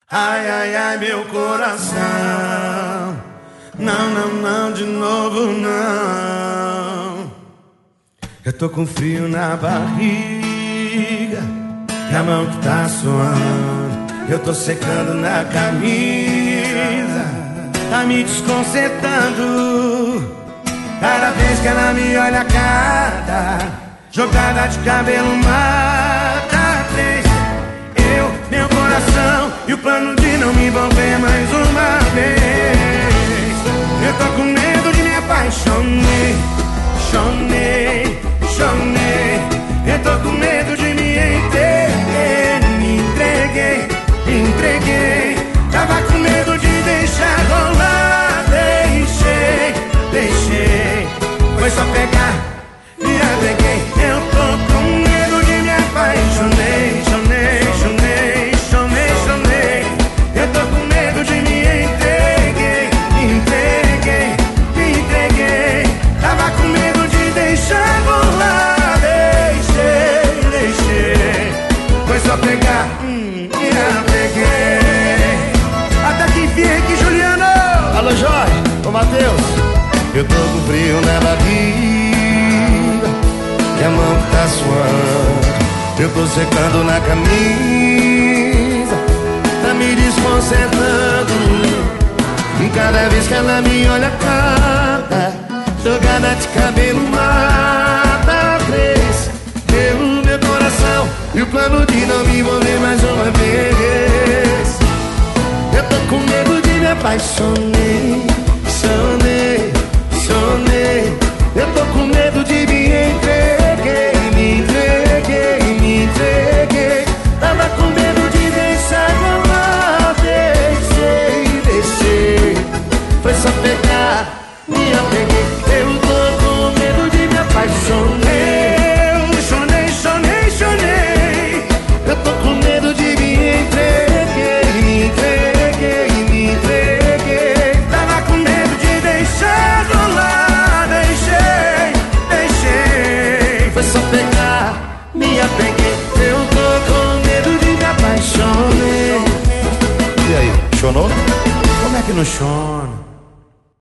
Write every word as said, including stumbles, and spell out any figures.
Ai, ai, ai, meu coração. Não, não, não, de novo não. Eu tô com frio na barriga e a mão que tá suando. Eu tô secando na camisa, tá me desconcertando. Cada vez que ela me olha a cara, jogada de cabelo mata três. Eu, meu coração e o plano de não me envolver mais uma vez. Eu tô com medo de me apaixonar. Chonei, chonei. Eu tô com medo de me entregar. Me entreguei, me entreguei. Tava com medo de deixar rolar. Deixei, deixei. Foi só pegar, me apeguei. Eu tô com medo de me apaixonar. Chonei, chonei, chonei, chonei. Eu tô com medo de me entreguei. Me entreguei, me entreguei. Tava com medo de deixar rolar. Deixei, deixei. Foi só pegar, hum, me apeguei. Até que enfim aqui, Juliano. Alô, Jorge, ô Matheus. Eu tô com frio na barriga e a mão que tá suando. Eu tô secando na camisa, tá me desconcertando. E cada vez que ela me olha a cara, jogada de cabelo mata três. Eu, meu coração e o plano de não me envolver mais uma vez. Eu tô com medo de me apaixonar. Sonei, sonei. Eu tô com medo de me entreguei. Me entreguei, me entreguei. Tava com medo de deixar rolar. Deixei, deixei. Foi só pegar, me apeguei. Eu tô com medo de me apaixonar. Eu chonei, chonei, chonei. Eu tô com medo de me entreguei. Me entreguei, me entreguei. Tava com medo de deixar rolar. Deixei, deixei. Foi só pegar, me apeguei. Eu tô com medo de me apaixonar. E aí, chonou? Como é que não chona?